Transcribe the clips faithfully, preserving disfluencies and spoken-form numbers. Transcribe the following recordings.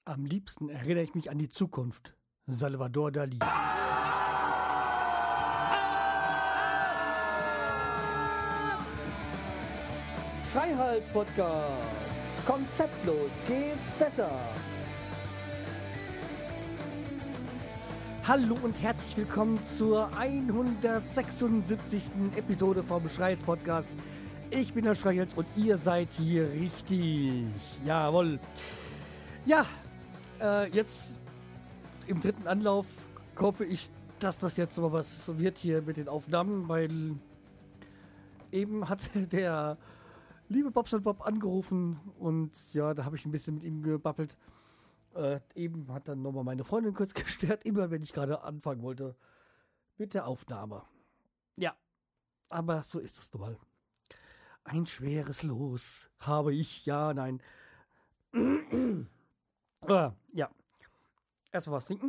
Am liebsten erinnere ich mich an die Zukunft. Salvador Dali. Schreihals Podcast. Konzeptlos geht's besser. Hallo und herzlich willkommen zur hundertsechsundsiebzigsten Episode vom Schreihals Podcast. Ich bin der Schreihals und ihr seid hier richtig. Jawohl. Ja, äh, jetzt im dritten Anlauf hoffe ich, dass das jetzt mal was wird hier mit den Aufnahmen, weil eben hat der liebe Bobson Bob angerufen und ja, da habe ich ein bisschen mit ihm gebabbelt. Äh, eben hat dann nochmal meine Freundin kurz gestört, immer wenn ich gerade anfangen wollte mit der Aufnahme. Ja, aber so ist es nun mal. Ein schweres Los habe ich, ja, nein. äh, ja, erstmal was trinken.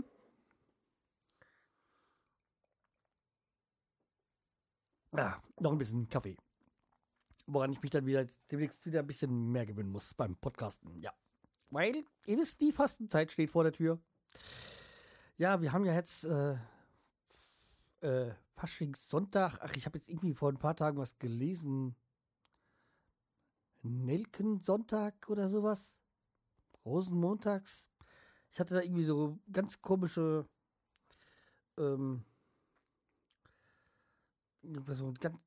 Ah, noch ein bisschen Kaffee. Woran ich mich dann wieder demnächst wieder ein bisschen mehr gewöhnen muss beim Podcasten, ja. Weil, ihr wisst, die Fastenzeit steht vor der Tür. Ja, wir haben ja jetzt äh, äh, Faschingssonntag. Ach, ich habe jetzt irgendwie vor ein paar Tagen was gelesen. Nelkensonntag oder sowas. Rosenmontags. Ich hatte da irgendwie so ganz komische ähm, so ganz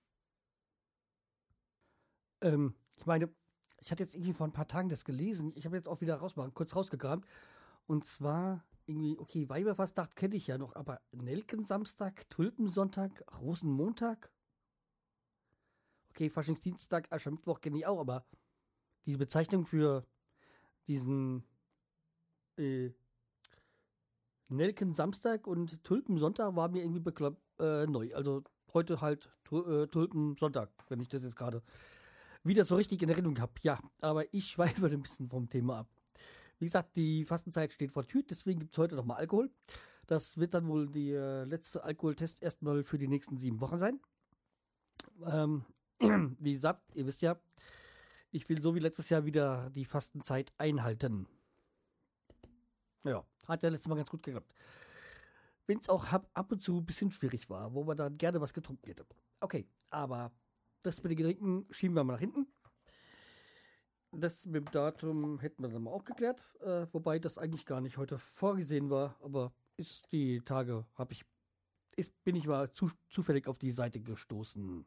ähm, ich meine, ich hatte jetzt irgendwie vor ein paar Tagen das gelesen. Ich habe jetzt auch wieder rausmachen, kurz rausgekramt. Und zwar irgendwie, okay, Weiberfastnacht kenne ich ja noch, aber Nelkensamstag, Tulpensonntag, Rosenmontag. Okay, Faschingsdienstag, Aschermittwoch kenne ich auch, aber diese Bezeichnung für diesen äh, Nelkensamstag und Tulpensonntag war mir irgendwie bekloppt, äh, neu. Also heute halt tu, äh, Tulpensonntag, wenn ich das jetzt gerade wieder so richtig in Erinnerung habe. Ja, aber ich schweife ein bisschen vom Thema ab. Wie gesagt, die Fastenzeit steht vor der Tür, deswegen gibt es heute nochmal Alkohol. Das wird dann wohl der letzte Alkoholtest erstmal für die nächsten sieben Wochen sein. Ähm, wie gesagt, ihr wisst ja, ich will so wie letztes Jahr wieder die Fastenzeit einhalten. Ja, hat ja letztes Mal ganz gut geklappt. Wenn es auch ab, ab und zu ein bisschen schwierig war, wo man dann gerne was getrunken hätte. Okay, aber das mit den Getränken schieben wir mal nach hinten. Das mit dem Datum hätten wir dann mal auch geklärt, äh, wobei das eigentlich gar nicht heute vorgesehen war, aber ist die Tage, habe ich, ist, bin ich mal zu, zufällig auf die Seite gestoßen.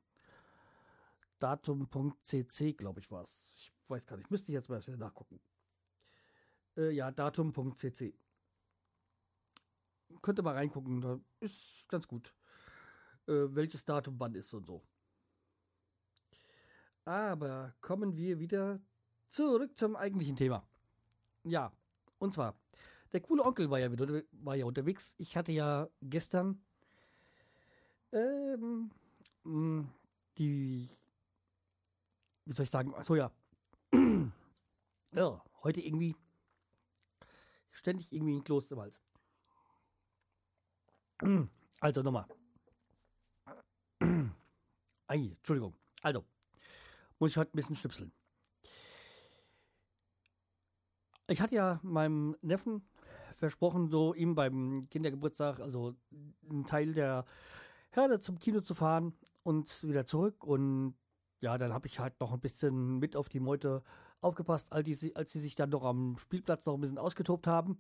Datum.cc, glaube ich, war es. Ich weiß gar nicht, müsste ich jetzt mal wieder nachgucken. Äh, ja, Datum.cc. Könnt ihr mal reingucken, da ist ganz gut, äh, welches Datum wann ist und so. Aber kommen wir wieder zurück zum eigentlichen Thema. Ja, und zwar, der coole Onkel war ja wieder war ja unterwegs. Ich hatte ja gestern ähm, die, wie soll ich sagen, achso ja, ja, heute irgendwie ständig irgendwie ein Kloß im Hals. Also nochmal. Ei, Entschuldigung. Also, muss ich heute ein bisschen schnipseln. Ich hatte ja meinem Neffen versprochen, so ihm beim Kindergeburtstag, also einen Teil der Herde zum Kino zu fahren und wieder zurück. Und ja, dann habe ich halt noch ein bisschen mit auf die Meute aufgepasst, als die, als sie sich dann noch am Spielplatz noch ein bisschen ausgetobt haben.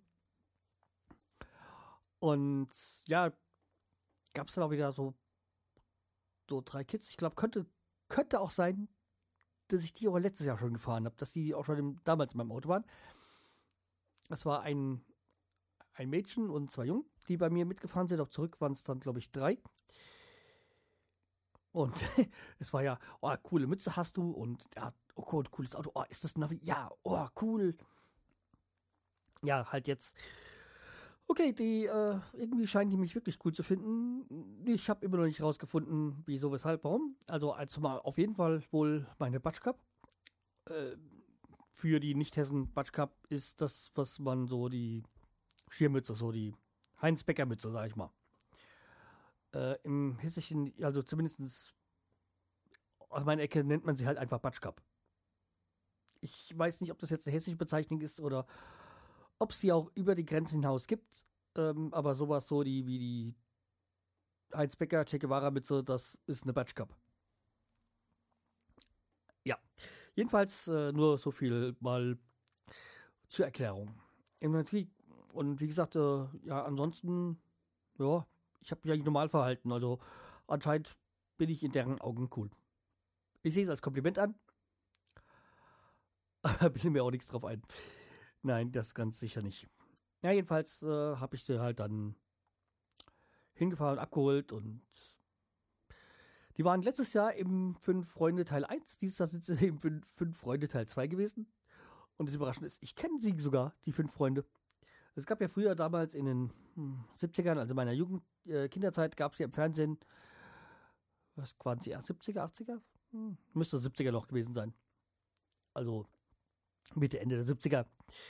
Und ja, gab es dann auch wieder so, so drei Kids. Ich glaube, könnte, könnte auch sein, dass ich die auch letztes Jahr schon gefahren habe, dass die auch schon im, damals in meinem Auto waren. Es war ein, ein Mädchen und zwei Jungen, die bei mir mitgefahren sind. Auch zurück waren es dann, glaube ich, drei. Und es war ja, oh, coole Mütze hast du und ja, oh Gott, cooles Auto. Oh, ist das ein Navi? Ja, oh, cool. Ja, halt jetzt. Okay, die, äh, irgendwie scheinen die mich wirklich cool zu finden. Ich habe immer noch nicht rausgefunden, wieso, weshalb, warum. Also, also mal auf jeden Fall wohl meine Batschkap. Äh, für die Nicht-Hessen Batschkap ist das, was man so die Schirmmütze, so die Heinz-Becker-Mütze, sag ich mal. Äh, im Hessischen, also zumindest aus meiner Ecke nennt man sie halt einfach Batschkap. Ich weiß nicht, ob das jetzt eine hessische Bezeichnung ist oder ob es sie auch über die Grenzen hinaus gibt, ähm, aber sowas so die, wie die Heinz Becker, Che Guevara Mütze, das ist eine Batsch Cup. Ja, jedenfalls äh, nur so viel mal zur Erklärung. Und wie gesagt, äh, ja, ansonsten, ja, ich habe mich eigentlich normal verhalten. Also anscheinend bin ich in deren Augen cool. Ich sehe es als Kompliment an, aber bilde mir auch nichts drauf ein. Nein, das ganz sicher nicht. Ja, jedenfalls äh, habe ich sie halt dann hingefahren und abgeholt und die waren letztes Jahr im Fünf-Freunde Teil eins, dieses Jahr sind sie im Fünf-Freunde Teil zwei gewesen. Und das Überraschende ist, ich kenne sie sogar, die fünf Freunde. Es gab ja früher damals in den hm, siebzigern, also meiner Jugend, äh, Kinderzeit, gab es ja im Fernsehen, was waren sie, siebziger, achtziger? Hm, müsste siebziger noch gewesen sein. Also Mitte, Ende der siebziger.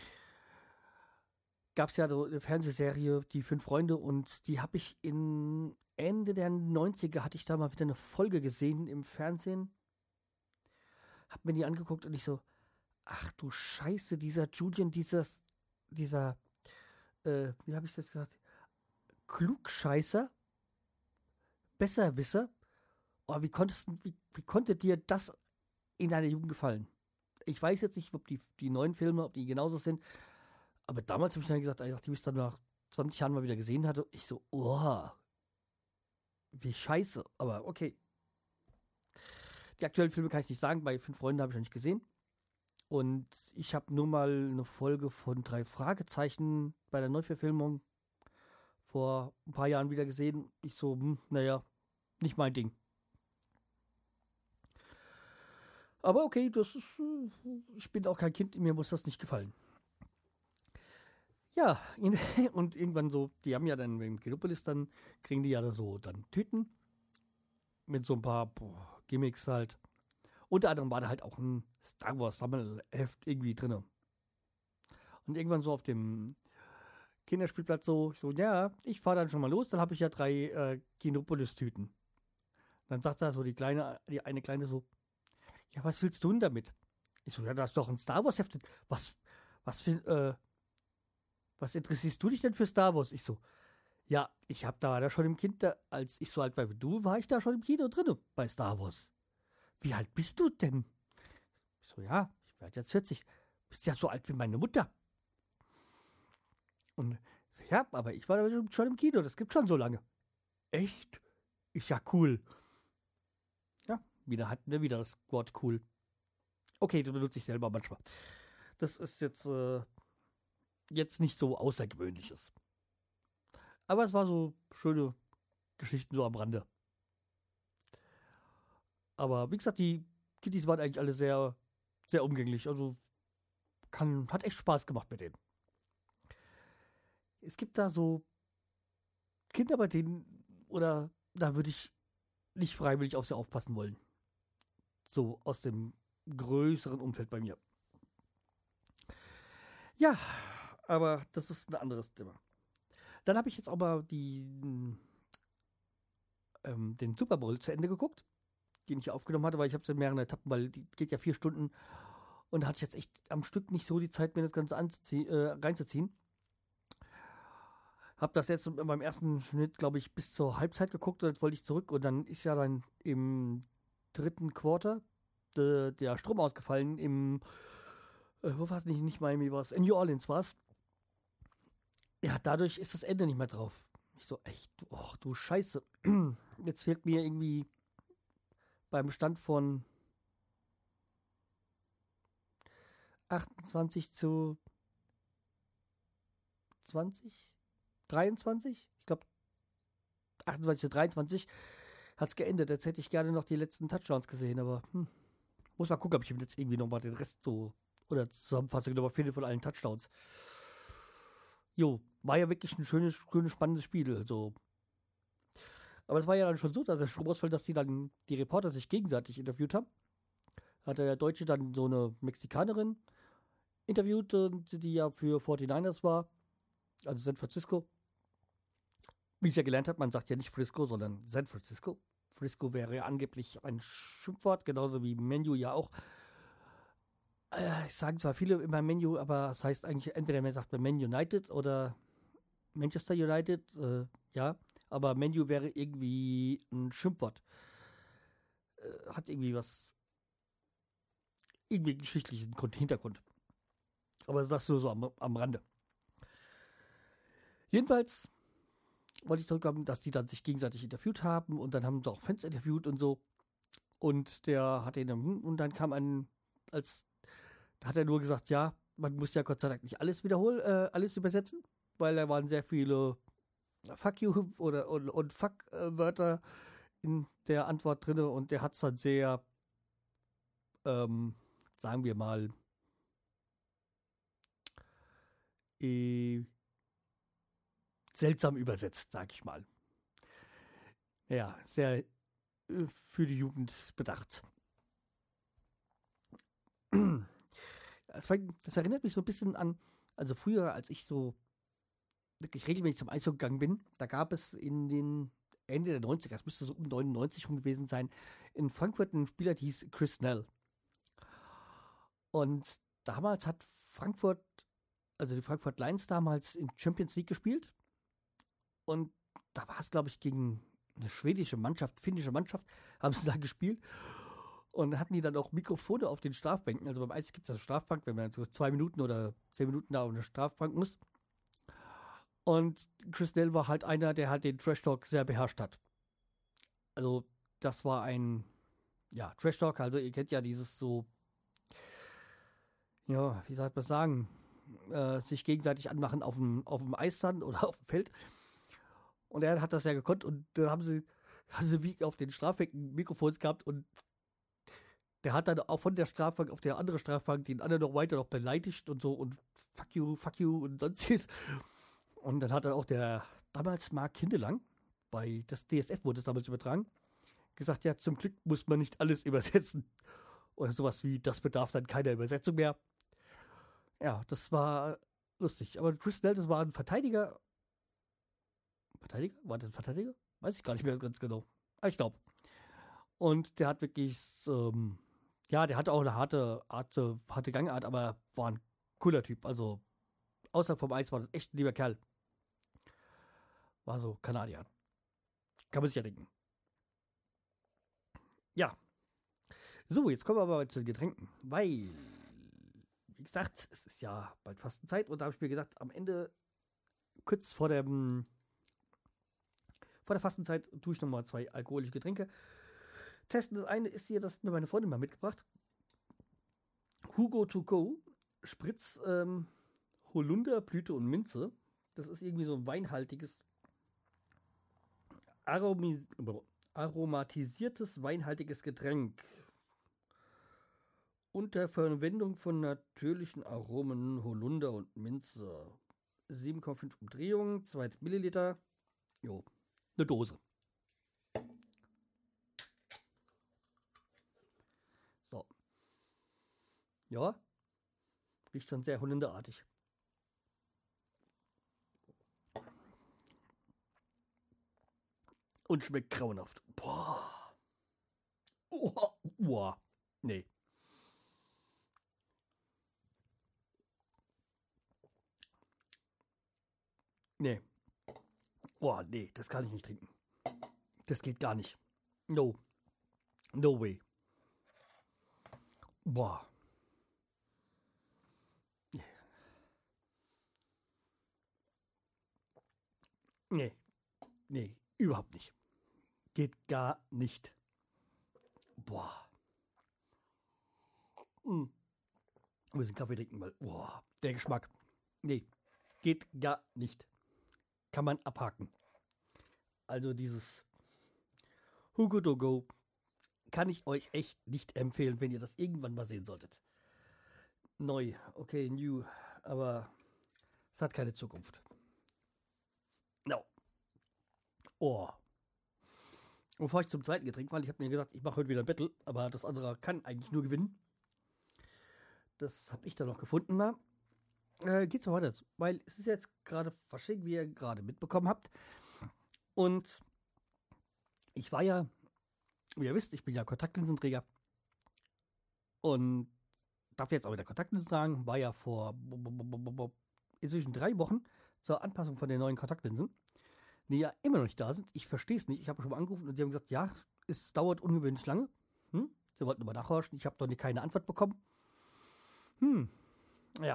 Gab es ja so eine Fernsehserie, die fünf Freunde, und die habe ich in Ende der neunziger, hatte ich da mal wieder eine Folge gesehen im Fernsehen. Hab mir die angeguckt und ich so, ach du Scheiße, dieser Julian, dieses, dieser, äh, wie habe ich das gesagt? Klugscheißer? Besserwisser? Oh, wie konntest wie, wie konnte dir das in deiner Jugend gefallen? Ich weiß jetzt nicht, ob die, die neuen Filme, ob die genauso sind, aber damals habe ich dann gesagt, nachdem ich es dann nach zwanzig Jahren mal wieder gesehen hatte, ich so, oh, wie scheiße, aber okay. Die aktuellen Filme kann ich nicht sagen, bei Fünf Freunden habe ich noch nicht gesehen. Und ich habe nur mal eine Folge von drei Fragezeichen bei der Neuverfilmung vor ein paar Jahren wieder gesehen. Ich so, hm, naja, nicht mein Ding. Aber okay, das ist, ich bin auch kein Kind, mir muss das nicht gefallen. Ja, und irgendwann so, die haben ja dann im Kinopolis, dann kriegen die ja so dann Tüten mit so ein paar boah, Gimmicks halt. Unter anderem war da halt auch ein Star Wars Sammelheft irgendwie drin. Und irgendwann so auf dem Kinderspielplatz so, so ja, ich fahre dann schon mal los, dann habe ich ja drei äh, Kinopolis-Tüten. Dann sagt da so die kleine, die eine kleine so, ja, was willst du denn damit? Ich so, ja, da ist doch ein Star Wars Heft. Was, was für, äh, was interessierst du dich denn für Star Wars? Ich so, ja, ich hab da, da schon im Kind, da, als ich so alt war wie du, war ich da schon im Kino drin bei Star Wars. Wie alt bist du denn? Ich so, ja, ich werde jetzt vierzig. Bist ja so alt wie meine Mutter. Und so, ja, aber ich war da schon im Kino, das gibt schon so lange. Echt? Ich ja, cool. Ja, wieder hatten wir wieder das Wort cool. Okay, das benutze ich selber manchmal. Das ist jetzt, äh, jetzt nicht so Außergewöhnliches. Aber es war so schöne Geschichten so am Rande. Aber wie gesagt, die Kitties waren eigentlich alle sehr, sehr umgänglich. Also kann, hat echt Spaß gemacht mit denen. Es gibt da so Kinder, bei denen, oder da würde ich nicht freiwillig auf sie aufpassen wollen. So aus dem größeren Umfeld bei mir. Ja, aber das ist ein anderes Thema. Dann habe ich jetzt aber die, ähm, den Super Bowl zu Ende geguckt, den ich aufgenommen hatte, weil ich habe es in mehreren Etappen, weil die geht ja vier Stunden und da hatte ich jetzt echt am Stück nicht so die Zeit, mir das Ganze anzuzie- äh, reinzuziehen. Hab das jetzt beim ersten Schnitt, glaube ich, bis zur Halbzeit geguckt und jetzt wollte ich zurück und dann ist ja dann im dritten Quarter de, der Strom ausgefallen im, äh, wo war es nicht, nicht Miami, war es, in New Orleans war es. Ja, dadurch ist das Ende nicht mehr drauf. Ich so, echt, oh, du Scheiße. Jetzt fehlt mir irgendwie beim Stand von achtundzwanzig zu zwanzig, dreiundzwanzig, ich glaube achtundzwanzig zu dreiundzwanzig hat es geendet. Jetzt hätte ich gerne noch die letzten Touchdowns gesehen, aber hm, muss mal gucken, ob ich jetzt irgendwie nochmal den Rest so oder Zusammenfassung nochmal finde von allen Touchdowns. Jo, war ja wirklich ein schönes, schönes spannendes Spiel. Also. Aber es war ja dann schon so, dass der Stromausfall, dass die dann die Reporter sich gegenseitig interviewt haben. Hat der Deutsche dann so eine Mexikanerin interviewt, die ja für forty-niners war, also San Francisco. Wie ich ja gelernt habe, man sagt ja nicht Frisco, sondern San Francisco. Frisco wäre ja angeblich ein Schimpfwort, genauso wie Menu ja auch Äh, ich sagen zwar viele immer Menu, aber es heißt eigentlich, entweder man sagt man Man United oder Manchester United, äh, ja, aber Menu wäre irgendwie ein Schimpfwort. Äh, hat irgendwie was, irgendwie einen geschichtlichen Grund, Hintergrund. Aber das nur so am, am Rande. Jedenfalls wollte ich zurückkommen, dass die dann sich gegenseitig interviewt haben und dann haben sie auch Fans interviewt und so. Und der hat ihn, und dann kam ein, als, da hat er nur gesagt, ja, man muss ja Gott sei Dank nicht alles wiederholen, äh, alles übersetzen, weil da waren sehr viele Fuck you oder und, und Fuck-Wörter in der Antwort drin und der hat es dann sehr, ähm, sagen wir mal, äh, seltsam übersetzt, sag ich mal. Ja, sehr äh, für die Jugend bedacht. Das, das erinnert mich so ein bisschen an, also früher, als ich so wirklich regelmäßig zum Eishockey gegangen bin, da gab es in den Ende der neunziger, das müsste so um neunundneunzig rum gewesen sein, in Frankfurt einen Spieler, der hieß Chris Snell. Und damals hat Frankfurt, also die Frankfurt Lions damals in Champions League gespielt. Und da war es, glaube ich, gegen eine schwedische Mannschaft, finnische Mannschaft, haben sie da gespielt. Und hatten die dann auch Mikrofone auf den Strafbänken. Also beim Eis gibt es eine Strafbank, wenn man so zwei Minuten oder zehn Minuten da auf eine Strafbank muss. Und Chris Snell war halt einer, der halt den Trash-Talk sehr beherrscht hat. Also das war ein, ja, Trash-Talk, also ihr kennt ja dieses so, ja, wie soll man sagen, äh, sich gegenseitig anmachen auf dem, auf dem Eissand oder auf dem Feld. Und er hat das ja gekonnt und dann haben sie, haben sie wie auf den Strafbänken Mikrofons gehabt und der hat dann auch von der Strafbank auf der andere Strafbank den anderen noch weiter noch beleidigt und so und fuck you, fuck you und sonstiges. Und dann hat dann auch der damals Mark Hindelang, bei das D S F wurde es damals übertragen, gesagt, ja, zum Glück muss man nicht alles übersetzen. Oder sowas wie, das bedarf dann keiner Übersetzung mehr. Ja, das war lustig. Aber Chris Snell, das war ein Verteidiger. Verteidiger? War das ein Verteidiger? Weiß ich gar nicht mehr ganz genau. Aber ich glaube. Und der hat wirklich, ähm, ja, der hatte auch eine harte, harte, harte Gangart, aber war ein cooler Typ. Also, außerhalb vom Eis war das echt ein lieber Kerl. War so Kanadier. Kann man sich ja denken. Ja. So, jetzt kommen wir aber zu den Getränken. Weil, wie gesagt, es ist ja bald Fastenzeit und da habe ich mir gesagt, am Ende, kurz vor der, vor der Fastenzeit, tue ich nochmal zwei alkoholische Getränke. Testen. Das eine ist hier, das hat mir meine Freundin mal mitgebracht. Hugo to go. Spritz, ähm, Holunder, Blüte und Minze. Das ist irgendwie so ein weinhaltiges, aromis- aromatisiertes, weinhaltiges Getränk. Unter Verwendung von natürlichen Aromen, Holunder und Minze. sieben Komma fünf Umdrehungen, zwei Milliliter. Jo, eine Dose. So. Ja, riecht schon sehr holunderartig. Und schmeckt grauenhaft. Boah. Boah. Boah. Nee. Nee. Boah, nee, das kann ich nicht trinken. Das geht gar nicht. No. No way. Boah. Nee. Nee, überhaupt nicht. Geht gar nicht. Boah. Mm. Ich muss einen Kaffee trinken, weil, boah, der Geschmack. Nee, geht gar nicht. Kann man abhaken. Also dieses Hugo to go kann ich euch echt nicht empfehlen, wenn ihr das irgendwann mal sehen solltet. Neu, okay, new, aber es hat keine Zukunft. No. Oh. Und bevor ich zum zweiten Getränk war, ich habe mir gesagt, ich mache heute wieder ein Battle, aber das andere kann eigentlich nur gewinnen. Das habe ich dann noch gefunden. Na. Äh, geht's mal weiter, weil es ist jetzt gerade Fasching, wie ihr gerade mitbekommen habt. Und ich war ja, wie ihr wisst, ich bin ja Kontaktlinsenträger. Und darf jetzt auch wieder Kontaktlinsen sagen, war ja vor inzwischen drei Wochen zur Anpassung von den neuen Kontaktlinsen, die ja immer noch nicht da sind. Ich verstehe es nicht. Ich habe schon mal angerufen und die haben gesagt, ja, es dauert ungewöhnlich lange. Hm? Sie wollten aber nachhorchen. Ich habe doch keine Antwort bekommen. Hm, ja.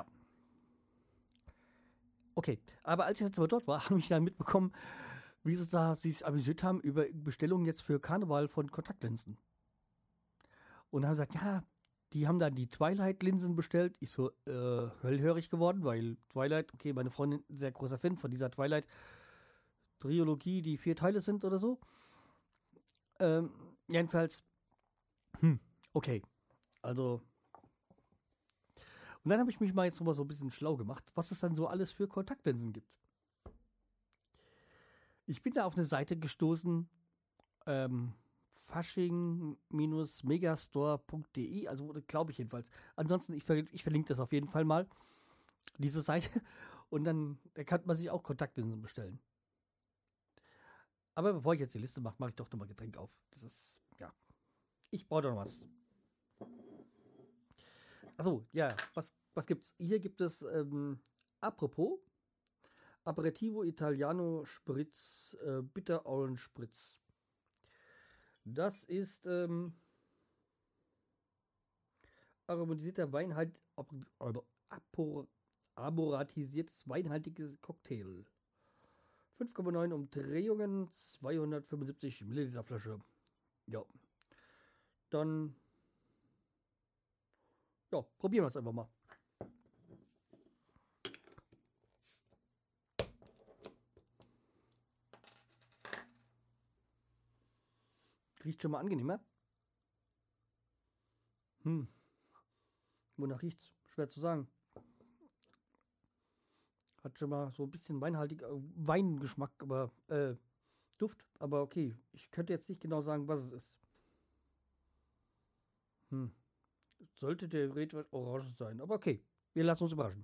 Okay, aber als ich jetzt mal dort war, habe ich dann mitbekommen, wie sie da sich amüsiert haben über Bestellungen jetzt für Karneval von Kontaktlinsen. Und haben gesagt, ja, die haben dann die Twilight-Linsen bestellt. Ich so, äh, hellhörig geworden, weil Twilight, okay, meine Freundin ist ein sehr großer Fan von dieser Twilight-Trilogie, die vier Teile sind oder so. Ähm, jedenfalls, hm, okay, also. Und dann habe ich mich mal jetzt nochmal so ein bisschen schlau gemacht, was es dann so alles für Kontaktlinsen gibt. Ich bin da auf eine Seite gestoßen, ähm, fasching-megastore punkt de, also glaube ich jedenfalls. Ansonsten, ich, ver- ich verlinke das auf jeden Fall mal, diese Seite. Und dann da kann man sich auch Kontaktlinsen bestellen. Aber bevor ich jetzt die Liste mache, mache ich doch nochmal Getränk auf. Das ist, ja. Ich brauche doch noch was. Achso, ja, was, was gibt's? Hier gibt es, ähm, apropos, Aperitivo Italiano Spritz, äh, Bitter Orange Spritz. Das ist, ähm, aromatisierter Weinhalt, aromatisiertes weinhaltiges Cocktail. fünf Komma neun Umdrehungen, zweihundertfünfundsiebzig Milliliter Flasche. Ja. Dann, ja, probieren wir es einfach mal. Riecht schon mal angenehmer. Hm. Wonach riecht's? Schwer zu sagen. Hat schon mal so ein bisschen weinhaltig, äh, Weingeschmack, aber, äh, Duft. Aber okay, ich könnte jetzt nicht genau sagen, was es ist. Hm. Sollte theoretisch orange sein, aber okay. Wir lassen uns überraschen.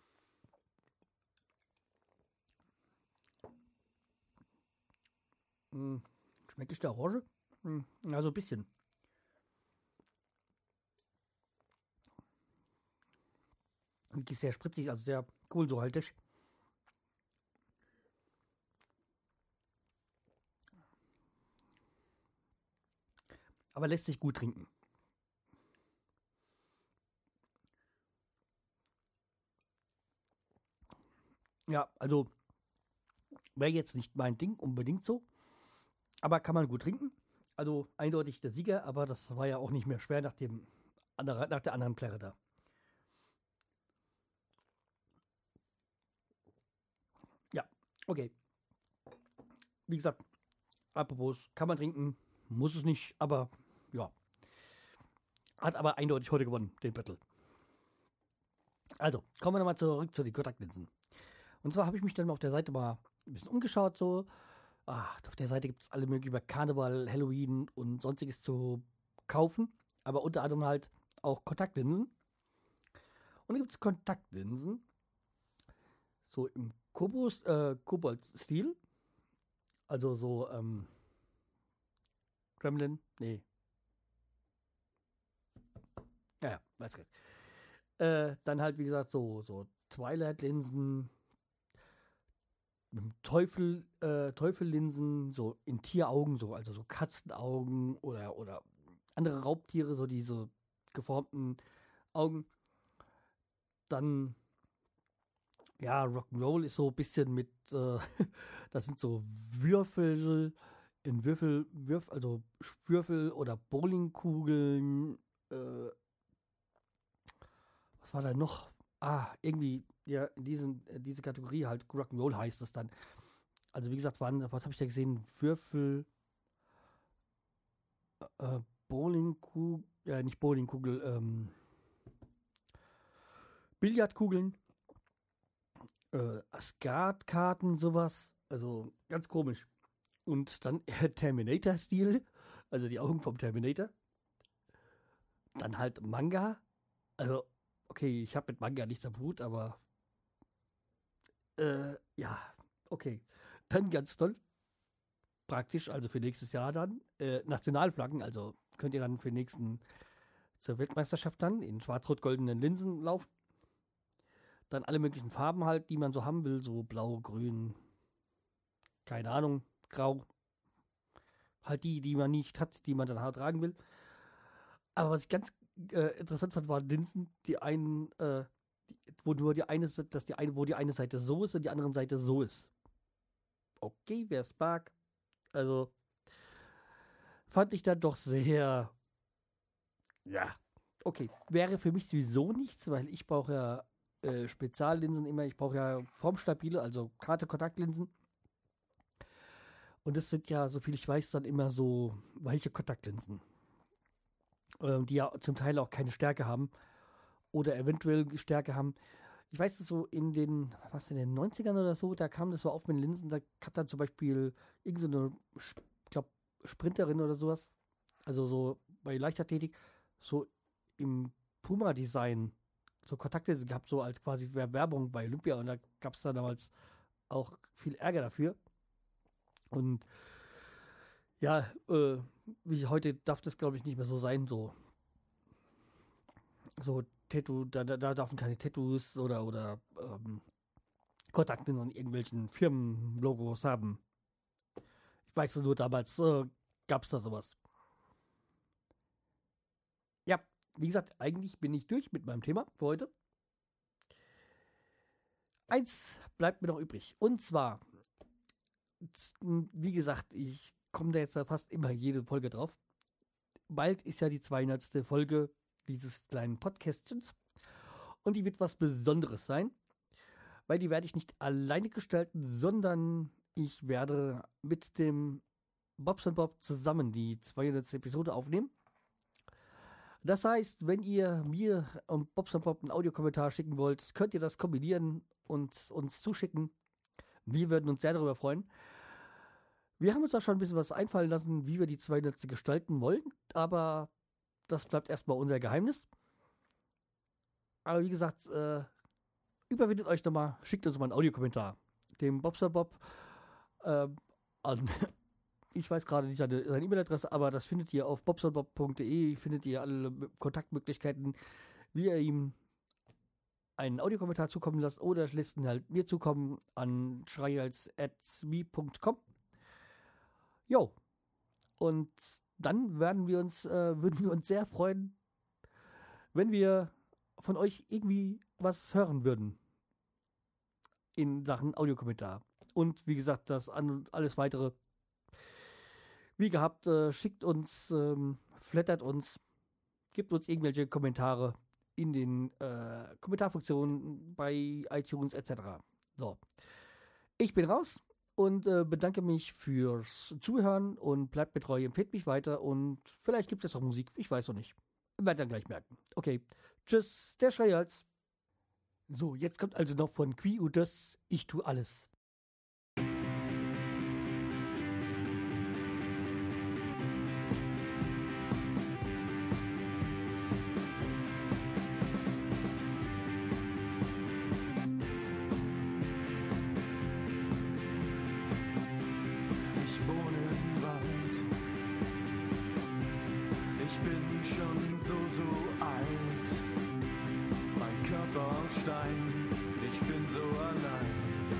Hm. Schmeckt es der Orange? Hm. Also ein bisschen. Wirklich sehr spritzig, also sehr kohlensäurehaltig. Aber lässt sich gut trinken. Ja, also wäre jetzt nicht mein Ding unbedingt so, aber kann man gut trinken. Also eindeutig der Sieger, aber das war ja auch nicht mehr schwer nach dem andere, nach der anderen Plärre da. Ja, okay. Wie gesagt, apropos, kann man trinken, muss es nicht, aber ja. Hat aber eindeutig heute gewonnen, den Battle. Also, kommen wir nochmal zurück zu den Kontaktlinsen. Und zwar habe ich mich dann auf der Seite mal ein bisschen umgeschaut, so. Ah, auf der Seite gibt es alle möglichen über Karneval, Halloween und sonstiges zu kaufen. Aber unter anderem halt auch Kontaktlinsen. Und da gibt es Kontaktlinsen. So im Kobos, äh, Kobold-Stil. Also so, ähm, Gremlin, nee. Ja, ja, weiß nicht. Äh, dann halt, wie gesagt, so, so Twilight-Linsen, mit dem Teufel, äh, Teufellinsen, so in Tieraugen, so, also so Katzenaugen oder, oder andere Raubtiere, so diese geformten Augen. Dann, ja, Rock'n'Roll ist so ein bisschen mit, äh, das sind so Würfel, in Würfel, Würf, also Würfel oder Bowlingkugeln, äh, was war da noch? Ah, irgendwie, ja, in diesem, in diese Kategorie halt, Rock'n'Roll heißt es dann. Also wie gesagt, waren, was habe ich da gesehen? Würfel, äh, Bowlingkugel, ja, nicht Bowlingkugel, ähm, Billardkugeln, äh, Skatkarten, sowas. Also ganz komisch. Und dann äh, Terminator-Stil, also die Augen vom Terminator. Dann halt Manga. Also, okay, ich habe mit Manga nichts am Hut, aber äh, ja, okay. Dann ganz toll. Praktisch, also für nächstes Jahr dann. Äh, Nationalflaggen, also könnt ihr dann für nächsten zur Weltmeisterschaft dann in schwarz-rot-goldenen Linsen laufen. Dann alle möglichen Farben halt, die man so haben will, so blau, grün, keine Ahnung, grau. Halt die, die man nicht hat, die man dann halt tragen will. Aber was ich ganz äh, interessant fand, waren Linsen, die einen, äh, die, wo nur die eine, dass die eine, wo die eine Seite so ist und die andere Seite so ist. Okay, wer es mag. Also fand ich dann doch sehr, ja, okay. Wäre für mich sowieso nichts, weil ich brauche ja äh, Speziallinsen immer. Ich brauche ja formstabile, also Karte-Kontaktlinsen. Und das sind ja, so viel ich weiß, dann immer so weiche Kontaktlinsen, ähm, die ja zum Teil auch keine Stärke haben oder eventuell Stärke haben. Ich weiß es so in den, was in den neunzigern oder so, da kam das so auf mit den Linsen, da hat dann zum Beispiel irgendeine, ich glaube, Sprinterin oder sowas, also so bei Leichtathletik, so im Puma-Design so Kontaktlinsen gehabt, so als quasi Werbung bei Olympia, und da gab es dann damals auch viel Ärger dafür. Und ja, äh, wie heute darf das, glaube ich, nicht mehr so sein, so so Tattoo, da, da, da dürfen keine Tattoos oder, oder ähm, Kontaktlinsen an irgendwelchen Firmenlogos haben. Ich weiß es nur, damals äh, gab es da sowas. Ja, wie gesagt, eigentlich bin ich durch mit meinem Thema für heute. Eins bleibt mir noch übrig. Und zwar, wie gesagt, ich komme da jetzt fast immer jede Folge drauf. Bald ist ja die zweihundertste Folge dieses kleinen Podcastchens. Und die wird was Besonderes sein, weil die werde ich nicht alleine gestalten, sondern ich werde mit dem Bobs und Bob zusammen die zweihundertste Episode aufnehmen. Das heißt, wenn ihr mir und Bobs und Bob einen Audiokommentar schicken wollt, könnt ihr das kombinieren und uns zuschicken. Wir würden uns sehr darüber freuen. Wir haben uns auch schon ein bisschen was einfallen lassen, wie wir die zweihundertste gestalten wollen, aber das bleibt erstmal unser Geheimnis. Aber wie gesagt, äh, überwindet euch nochmal, schickt uns mal einen Audiokommentar. Dem Bobster Bob, äh, an, ich weiß gerade nicht seine, seine E-Mail-Adresse, aber das findet ihr auf bobsterbob punkt de, findet ihr alle Kontaktmöglichkeiten, wie ihr ihm einen Audiokommentar zukommen lasst oder lässt ihn halt mir zukommen an schreihals at me punkt com. Jo, und dann werden wir uns, äh, würden wir uns sehr freuen, wenn wir von euch irgendwie was hören würden in Sachen Audiokommentar. Und wie gesagt, das an alles weitere, wie gehabt, äh, schickt uns, ähm, flattert uns, gibt uns irgendwelche Kommentare in den äh, Kommentarfunktionen bei iTunes et cetera. So, ich bin raus und äh, bedanke mich fürs Zuhören und bleibt mir treu, empfehlt mich weiter und vielleicht gibt es auch Musik, ich weiß noch nicht. Werdet dann gleich merken. Okay, tschüss, der Schreihals. So, jetzt kommt also noch von Qui und das Ich tu alles. So alt, mein Körper aus Stein, ich bin so allein.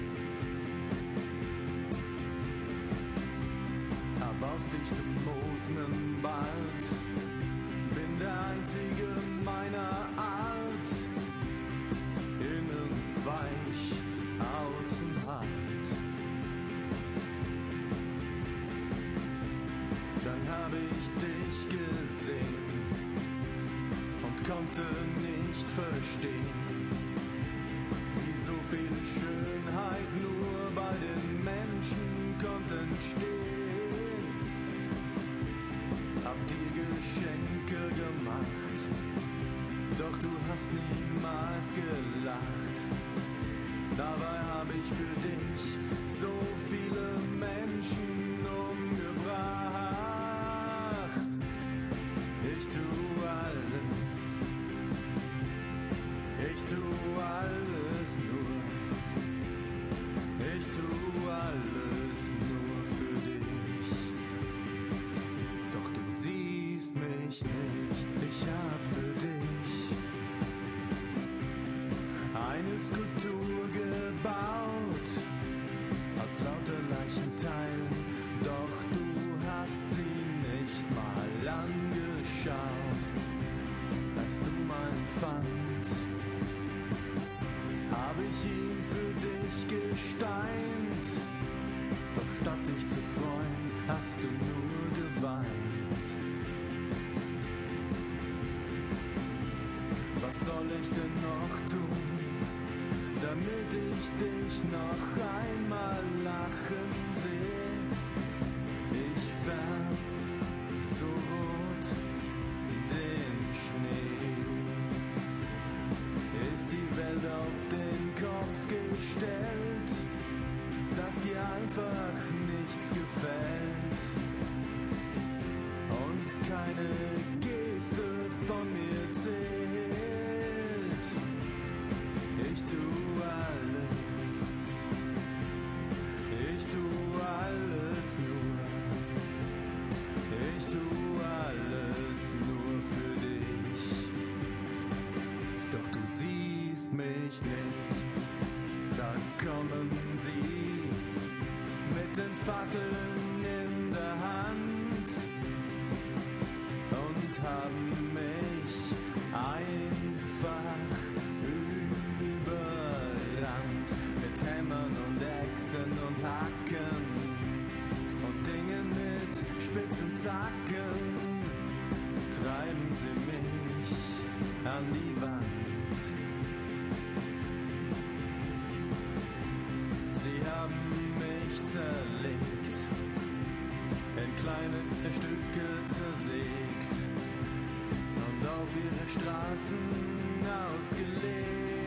Hab aus dichtem Moos nen Wald, bin der Einzige meiner Art. Innen weich, außen hart. Dann hab ich dich gesehen, konnte nicht verstehen, wie so viel Schönheit nur bei den Menschen konnte entstehen. Hab dir Geschenke gemacht, doch du hast niemals gelacht. Dabei hab ich für dich so viele Menschen umgebracht. Ich tu alles. Ich tu alles nur, ich tu alles nur für dich. Doch du siehst mich nicht, ich hab für einfach nichts gefällt und keine Geste von mir zählt. Ich tu alles, ich tu alles nur, ich tu alles nur für dich. Doch du siehst mich nicht, da kommen sie mit den Fackeln in der Hand und haben mich einfach überrannt mit Hämmern und Äxten und Hacken und Dingen mit spitzen Zacken. Treiben sie mich an die Wand. Sie haben mich zerlegt, in kleine Stücke zersägt und auf ihre Straßen ausgelegt.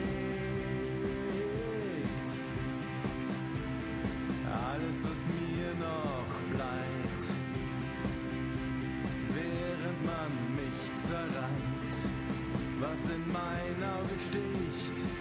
Alles, was mir noch bleibt, während man mich zerreibt, was in mein Auge sticht,